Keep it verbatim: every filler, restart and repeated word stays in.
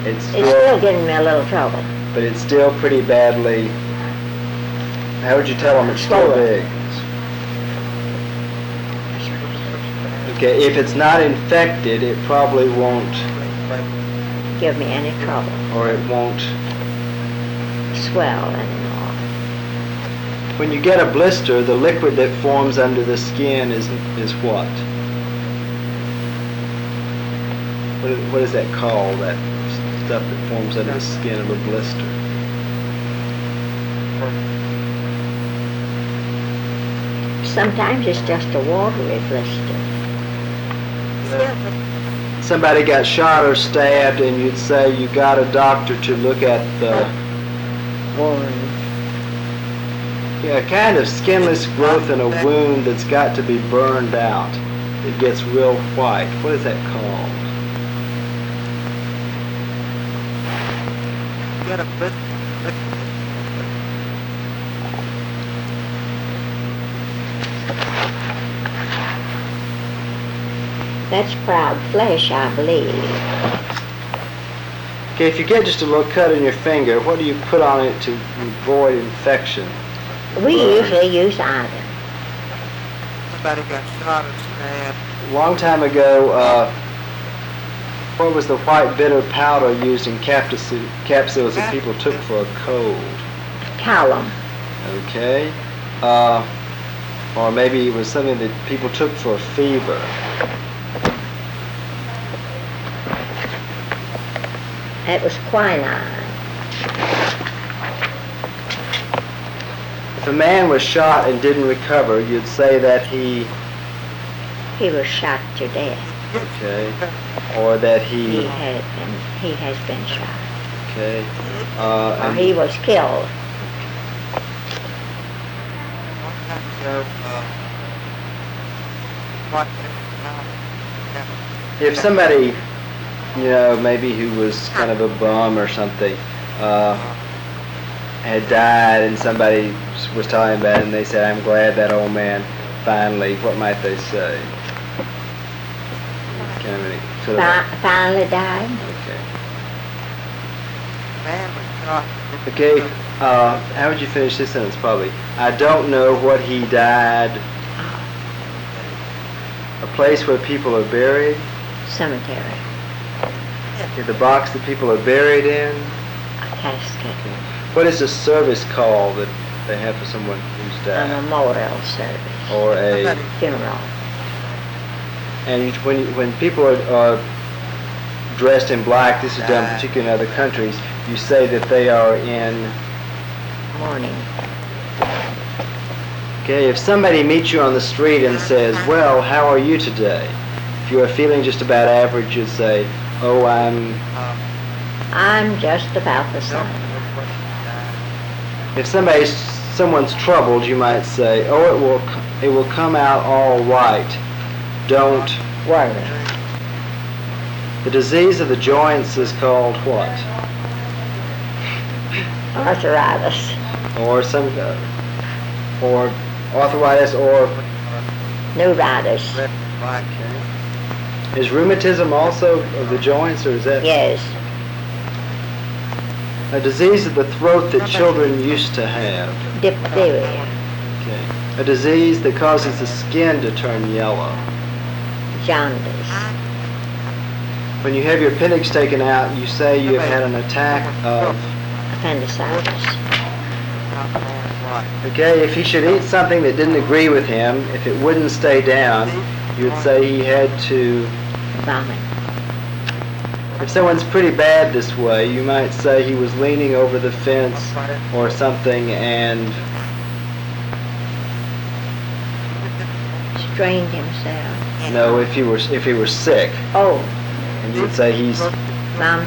It's It's still, still getting me a little trouble. but it's still pretty badly. How would you tell them it's still Swollen. big? Okay, if it's not infected, it probably won't, Give me any trouble. or it won't. Swell anymore. When you get a blister, the liquid that forms under the skin is is what? What is, what is that called? That stuff that forms under the skin of a blister? Sometimes it's just a watery blister. Somebody got shot or stabbed, and you'd say you got a doctor to look at the Wound. yeah, kind of skinless growth in a wound that's got to be burned out. It gets real white. What is that called? Get a bit. That's proud flesh, I believe. Okay, if you get just a little cut in your finger, what do you put on it to avoid infection? We Burn. usually use iron. Somebody got shot or stabbed. A long time ago, uh, what was the white bitter powder used in capsules, capsules that people took for a cold? Callum. Okay. Uh, or maybe it was something that people took for a fever. That was quinine. If a man was shot and didn't recover, you'd say that he, He was shot to death. okay, or that He he, had been, he has been shot. okay, uh, Or and he was killed. One time ago, uh, what? if somebody, you know, maybe who was kind of a bum or something, uh, had died and somebody was talking about it and they said, I'm glad that old man finally, what might they say? Kind of, any- sort of, Fi- finally died. okay. Man was shot. Okay, uh, how would you finish this sentence probably? I don't know what he died. A place where people are buried? Cemetery. Okay, the box that people are buried in? A casket. What is the service called that they have for someone who's A died? memorial service. Or a, Funeral. and you- when, you- when people are, are dressed in black, this is done particularly in other countries, you say that they are in, Mourning. okay, if somebody meets you on the street and says, well, how are you today? If you are feeling just about average, you'd say, oh, I'm, I'm just about the same. if somebody's, someone's troubled, you might say, oh, it will, c- it will come out all right. Don't. Worry. The disease of the joints is called what? Arthritis. Or some, uh, or arthritis, or Neuritis. is rheumatism also of the joints, or is that Yes. a disease of the throat that children used to have? Diphtheria. Okay. A disease that causes the skin to turn yellow. Jaundice. When you have your appendix taken out, you say you have had an attack of. Appendicitis. Okay, if he should eat something that didn't agree with him, if it wouldn't stay down, you would say he had to. Vomit. If someone's pretty bad this way, you might say he was leaning over the fence or something and. Strained himself. No, if he were if he were sick, Oh, and you'd say he's Mom